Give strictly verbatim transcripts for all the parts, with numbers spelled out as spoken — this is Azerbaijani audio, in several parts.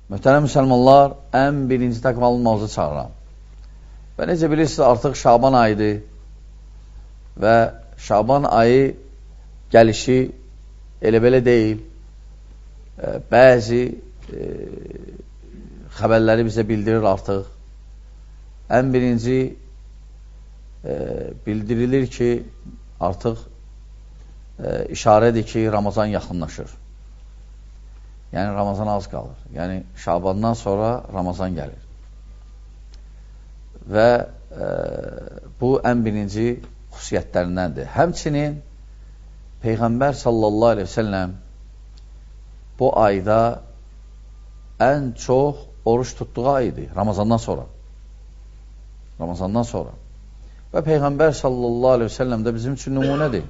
Möhtərəm müsəlmanlar, ən birinci təqvalı olmağınızı çağıram. Və necə bilirsiniz, artıq Şaban ayıdır və Şaban ayı gəlişi elə-belə deyil. E, bəzi e, xəbərləri bizə bildirir artıq. Ən birinci e, bildirilir ki, artıq e, işarədir ki, Ramazan yaxınlaşır. Yəni, Ramazan az qalır. Yəni, Şabandan sonra Ramazan gəlir. Və e, bu ən birinci xüsusiyyətlərindəndir. Həmçinin Peyğəmbər sallallahu aleyhi ve selləm bu ayda ən çox oruç tutduğu aydır. Ramazandan sonra. Ramazandan sonra. Və Peyğəmbər sallallahu aleyhi ve selləm də bizim üçün nümunədir.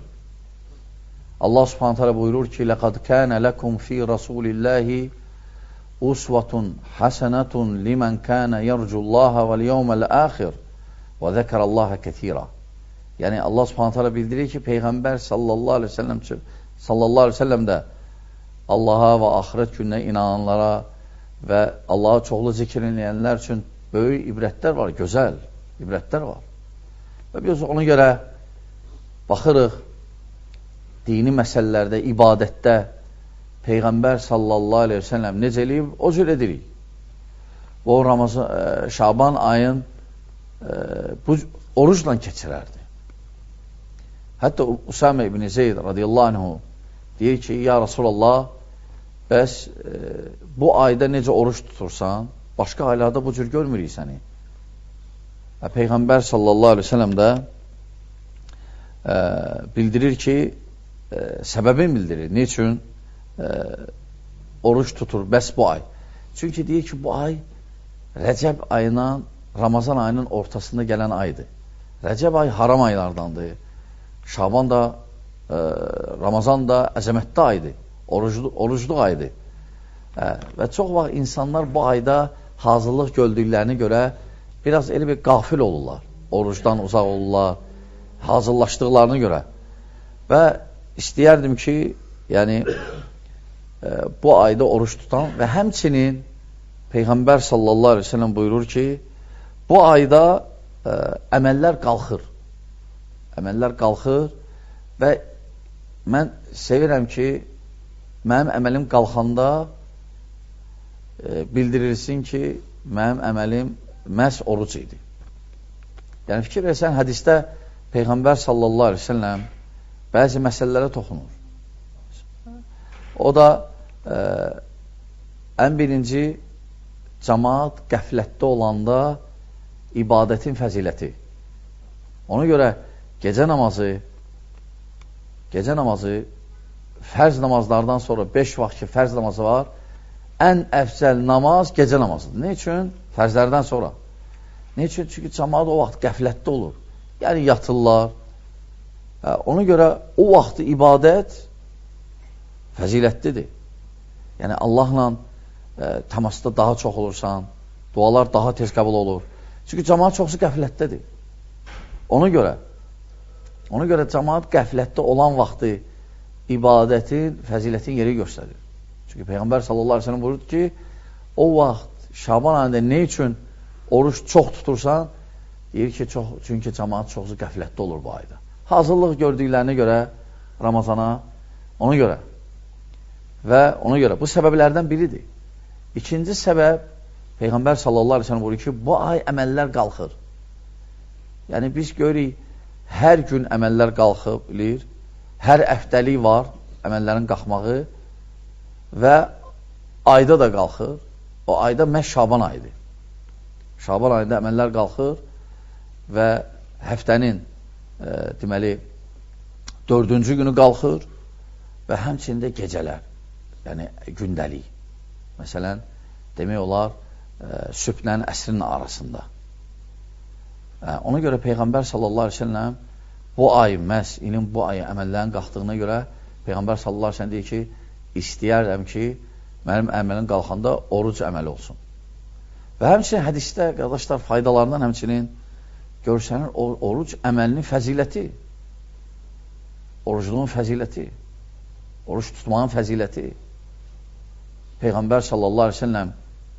Allah subhanahu teala buyurur ki, لَقَدْ كَانَ لَكُمْ فِي رَسُولِ اللّٰهِ أُسْوَةٌ حَسَنَةٌ لِمَنْ كَانَ يَرْجُ اللّٰهَ وَالْيَوْمَ الْآخِرِ وَذَكَرَ اللّٰهَ كَثِيرًا. Yəni Allah subhanahu teala bildirir ki, Peyğəmbər sallallahu aleyhi ve sellem sallallahu aleyhi ve sellem də Allaha və axirət gününə inananlara və Allaha çoxlu zikr edənlər üçün böyük ibrətlər var, gözəl ibrətlər var. Və biz ona görə baxırıq, dini məsələlərdə, ibadətdə Peyğəmbər sallallahu aleyhi ve sellem necə eləyib, o cür edirik. O Ramazan, e, Şaban ayın e, bu orucla keçirərdi. Hətta Usame ibn Zeyd radiyallahu anhu deyir ki, ya Rasulallah, bəs e, bu ayda necə oruç tutursan, başqa aylarda bu cür görmürük səni. Və Peyğəmbər sallallahu aleyhi ve sellem də e, bildirir ki, E, səbəbini bildirir. Ne üçün e, oruç tutur bəs bu ay? Çünki deyir ki, bu ay Rəcəb ayına, Ramazan ayının ortasında gələn aydır. Rəcəb ay haram aylardandır. Şaban da, e, Ramazan da əzəmətli aydır. Oruclu, oruclu aydır. E, və çox vaxt insanlar bu ayda hazırlıq gördüklərini görə biraz elə bir qafil olurlar. Orucdan uzaq olurlar. Hazırlaşdıqlarını görə. Və İstəyərdim ki, yəni e, bu ayda oruç tutan və həmçinin Peyğəmbər sallallahu aleyhi ve sellem buyurur ki, bu ayda e, əməllər qalxır. Əməllər qalxır və mən sevirəm ki, mənim əməlim qalxanda e, bildirilsin ki, mənim əməlim məhz oruc idi. Yəni fikir versən, hədisdə Peyğəmbər sallallahu aleyhi ve sellem bəzi məsələlərə toxunur. O da e, ən birinci cəmaat qəflətdə olanda ibadətin fəziləti. Ona görə gecə namazı gecə namazı fərz namazlardan sonra beş vaxt ki fərz namazı var, ən əfzəl namaz gecə namazıdır. Ne üçün? Fərzlərdən sonra. Ne üçün? Çünki cəmaat o vaxt qəflətdə olur. Yəni yatırlar. Ona görə o vaxtı ibadət fəzilətlidir. Yəni Allahla e, təmasda daha çox olursan, dualar daha tez qəbul olur. Çünki cəmaat çoxsu qəflətdədir. Ona görə ona görə cəmaat qəflətdə olan vaxtı ibadətin, fəzilətin yeri göstərir. Çünki Peyğəmbər sallallahu aleyhi ve sellem buyurdu ki, o vaxt Şaban ayında ne üçün oruç çox tutursan, deyir ki, çox, çünki cəmaat çoxsu qəflətdə olur bu ayda. Hazırlıq gördüklərinə görə Ramazana, ona görə və ona görə bu səbəblərdən biridir. İkinci səbəb, Peyğəmbər sallallahu aleyhi ve sellem buyurur ki, bu ay əməllər qalxır. Yəni biz görürük, hər gün əməllər qalxıb bilir, hər həftəlik var əməllərin qalxmağı və ayda da qalxır. O ayda məhz Şaban ayıdır. Şaban ayında əməllər qalxır və həftənin E, deməli dördüncü günü qalxır və həmçində gecələr, yəni gündəlik. Məsələn, demək olar e, sübhlə əsrin arasında. E, ona görə Peyğəmbər sallallahu aleyhi ve sellem bu ay, məhz ilin bu ayı əməllərin qalxdığına görə Peyğəmbər sallallahu aleyhi ve sellem deyir ki, istəyərəm ki, mənim əməlim qalxanda oruc əməli olsun. Və həmçinin hədisdə, qardaşlar, faydalarından həmçinin görsənir, oruc əməlinin fəziləti, orucluğun fəziləti, oruç tutmağın fəziləti. Peyğəmbər sallallahu aleyhi ve sellem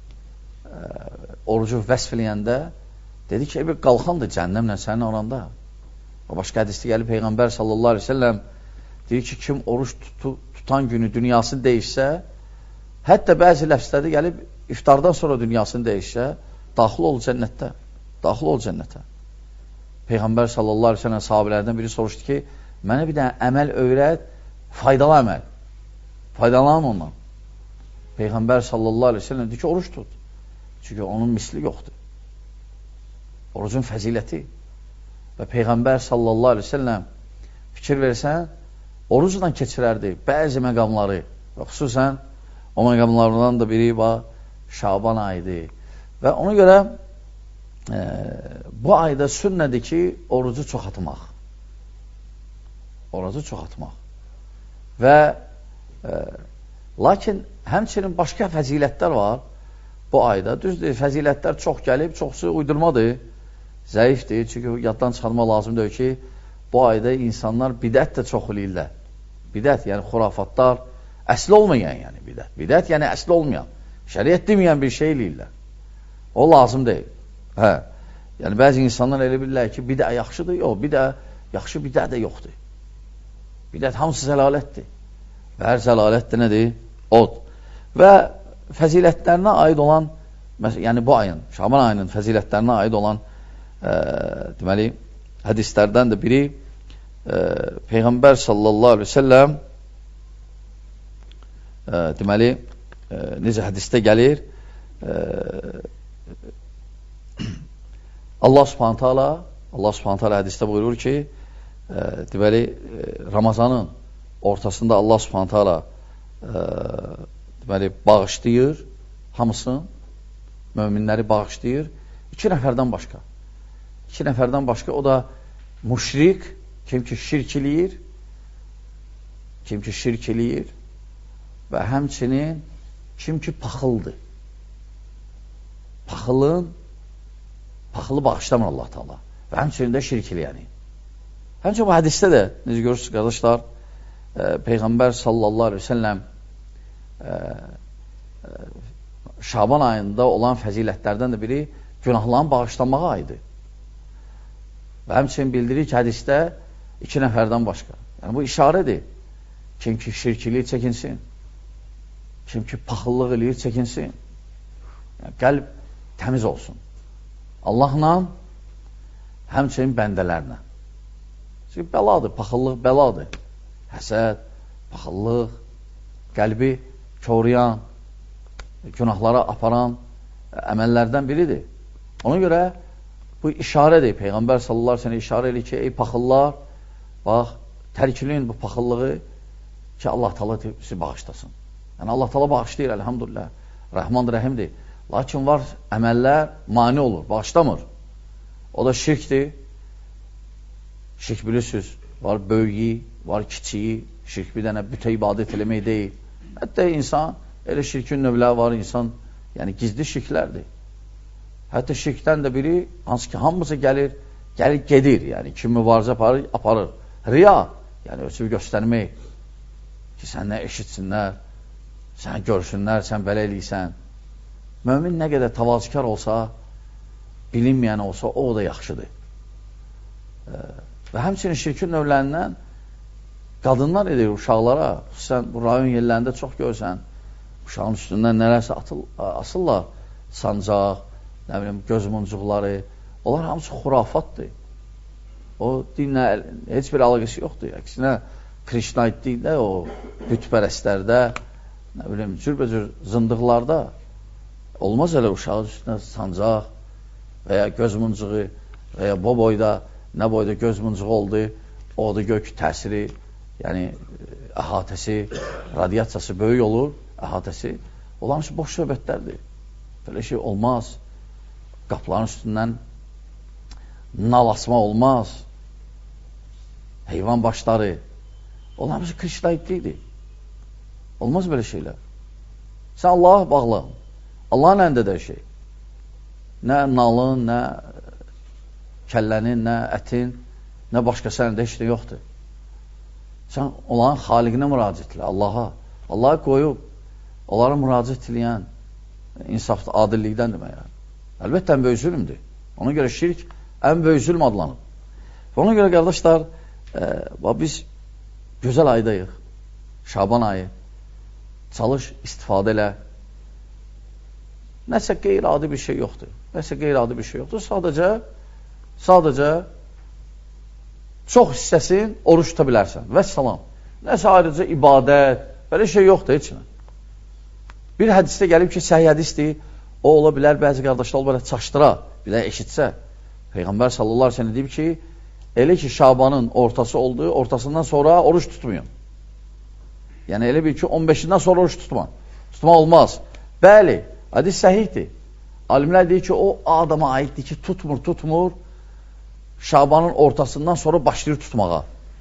orucu vəsf eləyəndə dedi ki, bir qalxandır cəhənnəmlə sənin oranda. O başqa hədisdə gəlib Peyğəmbər sallallahu aleyhi ve sellem deyir ki, kim oruç tutu, tutan günü dünyasını dəyişsə, hətta bəzi ləfslərdə gəlib iftardan sonra dünyasını dəyişsə, daxil ol cənnətdə. Daxil ol cənnətə. Peyğəmbər sallallahu aleyhi ve sellem sahabelərdən biri soruşdu ki, mənə bir dənə əməl öyrət, faydalı əməl. Faydalanın ondan. Peyğəmbər sallallahu aleyhi ve sellem deyir ki, oruç tut. Çünki onun misli yoxdur. Orucun fəziləti. Və Peyğəmbər sallallahu aleyhi ve sellem fikir versən, orucdan keçirərdi bəzi məqamları. Və xüsusən o məqamlarından da biri var, Şaban ayıdır. Və ona görə e, bu ayda sünnədir ki, orucu çoxatmaq. Orucu çoxatmaq. Və e, lakin həmçinin başqa fəzilətlər var bu ayda. Düzdür, fəzilətlər çox gəlib, çoxsu uydurmadır, zəifdir. Çünki yaddan çıxarmaq lazımdır ki, bu ayda insanlar bidət də çox eləyirlər. Bidət, yəni xurafatlar, əsli olmayan yəni bidət. Bidət, yəni əsli olmayan, şəriət deməyən bir şey eləyirlər. O lazım deyil. Hə. Yəni, bəzi insanlar elə bilirlər ki, bidə yaxşıdır. Yox, bidə, yaxşı bidə də yoxdur. Bidət hamısı zəlalətdir. Və hər zəlalət də nədir? Od. Və fəzilətlərinə aid olan, yəni bu ayın, Şaban ayının fəzilətlərinə aid olan e, deməli, hədislərdən də biri e, Peyğəmbər sallallahu aleyhi ve sellem e, deməli, e, necə hədisdə gəlir, e, Allah subhanət hala Allah subhanət hala hədisdə buyurur ki, e, deməli, e, Ramazanın ortasında Allah subhanət hala e, deməli, bağışlayır hamısını, möminləri bağışlayır iki nəfərdən başqa. İki nəfərdən başqa, o da müşrik, kim ki şirk eləyir, kim ki şirk eləyir və həmçinin kim ki paxıldır. Paxılın, paxılı bağışlamır Allah Teala və həmçinin də şirk eləyəni. Həmçinin bu hədisdə də, necə görürsünüz qardaşlar, e, Peyğəmbər sallallahu aleyhi ve sellem e, e, Şaban ayında olan fəzilətlərdən də biri günahların bağışlanmağa aiddir. Və həmçinin bildirir ki, hədisdə iki nəfərdən başqa. Yəni, bu işarədir. Kim ki şirkiliyi çəkinsin, kim ki paxıllıq eləyir çəkinsin. Yəni, qəlb təmiz olsun. Allahla, həmçinin bəndələrlə. Çünki bəladır, paxıllıq bəladır. Həsəd, paxıllıq, qəlbi korlayan, günahlara aparan əməllərdən biridir. Ona görə bu işarədir. Peyğəmbər sallallahu aleyhi ve sellem işarə edir ki, ey paxıllar, bax, tərkilin bu paxıllığı ki, Allah Teala sizi bağışlasın. Yəni, Allah Teala bağışlayır, elhamdülillah. Rəhman rəhimdir. Lakin var əməllər mani olur, bağışlamır. O da şirkdir. Şirk bilirsiniz, var böyüyü, var kiçiyi. Şirk bir dənə bütə ibadət eləmək deyil. Hətta insan, elə şirkin növləri var, insan, yəni gizli şirklərdir. Hətta şirkdən də biri, hansı ki, hamısı gəlir, gəlir, gedir, yəni, kim mübarizə aparır, aparır. Riya, yəni, ölçüb göstərmək ki, sən nə eşitsinlər, sən görsünlər, sən belə eləysən. Mömin nə qədər tavazikar olsa, bilinməyən olsa, o da yaxşıdır. Və həmçinin şirkin növlərindən qadınlar edir uşaqlara, xüsusən bu rayon yerlərində çox görsən, uşağın üstündən nərəsə atıl, asırlar, sancaq, nə bilim, göz muncuqları, onlar hamısı xurafatdır. O dinlə heç bir əlaqəsi yoxdur. Əksinə, Krişnaitlikdə, o bütpərəstlərdə, nə bilim, cürbəcür zındıqlarda olmaz elə uşağın üstünə sancaq və ya göz muncuğu və ya bu boyda, nə boyda göz muncuğu oldu, o da gök təsiri, yəni əhatəsi, radiasiyası böyük olur, əhatəsi. Olan ki, boş söhbətlərdir. Belə şey olmaz. Qapıların üstündən nal asma olmaz. Heyvan başları. Onlar bizi Krişnaitlikdir. Olmaz belə şeylər. Sən Allah'a bağlı. Allah'ın əlindədir şey. Nə nalın, nə kəllənin, nə ətin, nə başqa sənində heç də yoxdur. Sən onların xaliqinə müraciət elə, Allah'a. Allah'a qoyub, onlara müraciət eləyən insaflı, adillikdən demək. Yəni. Əlbəttə, ən böyük zülmdür. Ona görə şirk ən böyük zülm adlanıb. Ona görə, qardaşlar, e, biz gözəl aydayıq. Şaban ayı. Çalış, istifadə elə. Nəsə qeyri-adi bir şey yoxdur. Nəsə qeyri-adi bir şey yoxdur. Sadəcə, sadəcə çox hissəsin oruç tuta bilərsən. Və salam. Nəsə ayrıca ibadət, belə şey yoxdur heç nə. Bir hədisdə gəlib ki, səhih hədisdir, o ola bilər, bəzi qardaşlar belə çaşdıra, belə eşitsə. Peyğəmbər sallallahu əleyhi və səlləm deyib ki, elə ki, Şabanın ortası oldu, ortasından sonra oruç tutmayın. Yəni, elə bil ki, on beşindən sonra oruç tutma. Tutma olmaz. Bəli, hədis səhihdir. Alimlər deyir ki, o adama aiddir ki, tutmur, tutmur, Şabanın ortasından sonra başlayır tutmağa.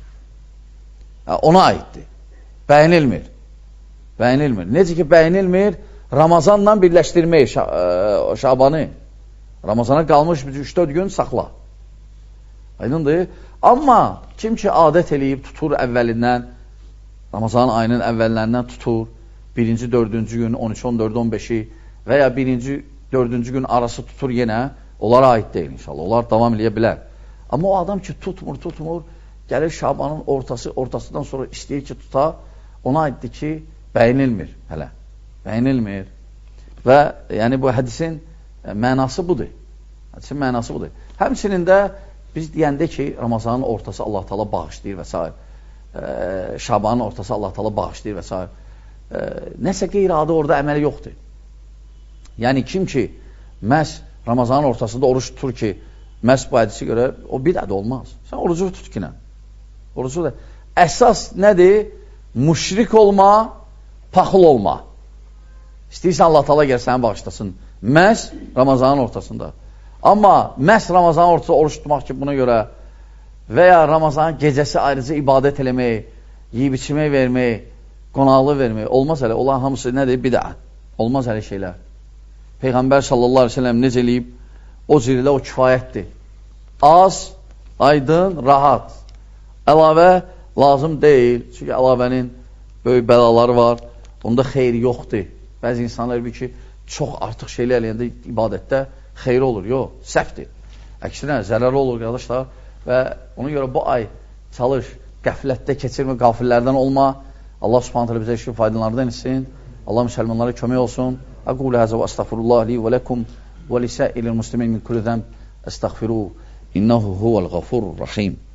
Yəni, ona aiddir. Bəyinilmir. Bəyinilmir. Necə ki, bəyinilmir, Ramazanla birləşdirmək Şabanı. Ramazana qalmış üç dörd gün saxla. Aydındır. Amma kim ki, adət eləyib, tutur əvvəlindən, Ramazan ayının əvvəllərindən tutur, birinci, dördüncü gün, on üç, on dörd, on beşi və ya birinci, dördüncü gün arası tutur yenə, onlara aid deyil inşallah. Onlar davam eləyə bilər. Amma o adam ki, tutmur, tutmur, gəlir Şabanın ortası, ortasından sonra istəyir ki, tuta, ona aiddir ki, bəyinilmir hələ. Bəyinilmir. Və yəni bu hədisin mənası budur. Hədisin mənası budur. Həmçinin də biz deyəndə ki, Ramazanın ortası Allah Teala bağışlayır və s. E, Şabanın ortası Allah Teala bağışlayır və s. E, nəsə qeyri-adi orada əməli yoxdur. Yəni kim ki, məhz Ramazanın ortasında oruç tutur ki, məhz bu hədisi görə, o bir ədə olmaz. Sən orucu tut ki, nə? Orucu da. Əsas nədir? Müşrik olma, paxıl olma. İstəyirsən Allah Teala gəl səni bağışlasın. Məhz Ramazanın ortasında. Amma məhz Ramazanın ortasında oruç tutmaq ki, buna görə və ya Ramazanın gecəsi ayrıca ibadət eləmək, yiyib içmək vermək, qonaqlı vermək, olmaz hələ. Olan hamısı nədir? Bidət. Olmaz hələ şeylər. Peyğəmbər sallallahu aleyhi ve sellem necə eləyib? O cürlə o kifayətdir. Az, aydın, rahat. Əlavə lazım deyil. Çünki əlavənin böyük bəlaları var. Onda xeyri yoxdur. Bəzi insanlar bir ki, çox artıq şeylər eləyəndə ibadətdə xeyri olur. Yox, səhvdir. Əksinə, zərəri olur, qardaşlar. Və ona görə bu ay çalış, qəflətdə keçirmə, qafillərdən olma. Allah subhanət hələ bizə işin faydalarından etsin. Allah müsəlmanlara kömək olsun. Aqulu həzə və əstəğfirullah li və ləkum və lisəilil muslimin min kulli zəmb əstəğfiru. İnnehu huvəl ğafurur rəhim.